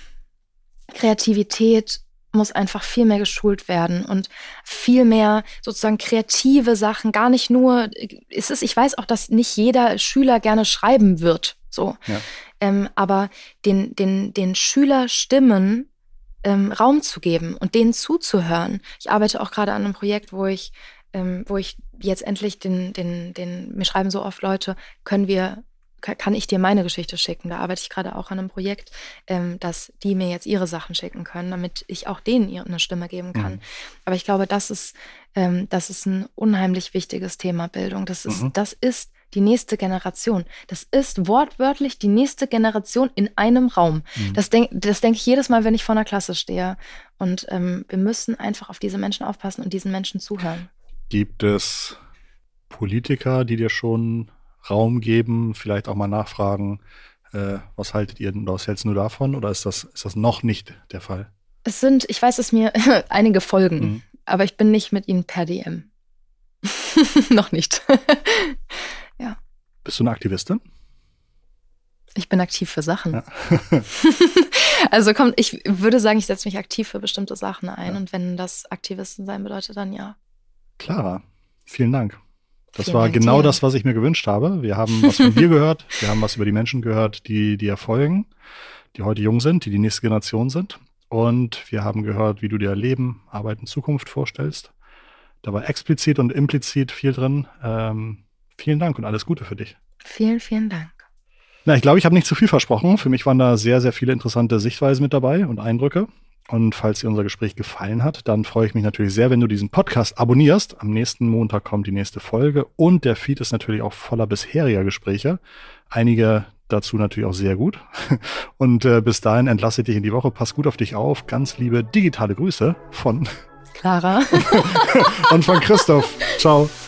Kreativität muss einfach viel mehr geschult werden und viel mehr sozusagen kreative Sachen, gar nicht nur, ich weiß auch, dass nicht jeder Schüler gerne schreiben wird, so. Ja. Aber den Schülerstimmen Raum zu geben und denen zuzuhören. Ich arbeite auch gerade an einem Projekt, wo ich jetzt endlich mir schreiben so oft Leute, kann ich dir meine Geschichte schicken? Da arbeite ich gerade auch an einem Projekt, dass die mir jetzt ihre Sachen schicken können, damit ich auch denen eine Stimme geben kann. Aber ich glaube, das ist ein unheimlich wichtiges Thema, Bildung. Das ist die nächste Generation. Das ist wortwörtlich die nächste Generation in einem Raum. Das denk ich jedes Mal, wenn ich vor einer Klasse stehe. Und wir müssen einfach auf diese Menschen aufpassen und diesen Menschen zuhören. Gibt es Politiker, die dir schon Raum geben, vielleicht auch mal nachfragen, was haltet ihr denn, was hältst du davon, oder ist das noch nicht der Fall? Ich weiß, dass mir einige folgen, aber ich bin nicht mit ihnen per DM. Noch nicht. Ja. Bist du eine Aktivistin? Ich bin aktiv für Sachen. Ja. Also ich würde sagen, ich setze mich aktiv für bestimmte Sachen ein, und wenn das Aktivisten sein bedeutet, dann ja. Clara, vielen Dank. Das Vielen war Dank genau dir. Das, was ich mir gewünscht habe. Wir haben was von dir gehört. Wir haben was über die Menschen gehört, die erfolgen, die heute jung sind, die nächste Generation sind. Und wir haben gehört, wie du dir Leben, Arbeit in Zukunft vorstellst. Da war explizit und implizit viel drin. Vielen Dank und alles Gute für dich. Vielen, vielen Dank. Na, ich glaube, ich habe nicht zu viel versprochen. Für mich waren da sehr, sehr viele interessante Sichtweisen mit dabei und Eindrücke. Und falls dir unser Gespräch gefallen hat, dann freue ich mich natürlich sehr, wenn du diesen Podcast abonnierst. Am nächsten Montag kommt die nächste Folge und der Feed ist natürlich auch voller bisheriger Gespräche. Einige dazu natürlich auch sehr gut. Und bis dahin entlasse ich dich in die Woche. Pass gut auf dich auf. Ganz liebe digitale Grüße von Clara und von Christoph. Ciao.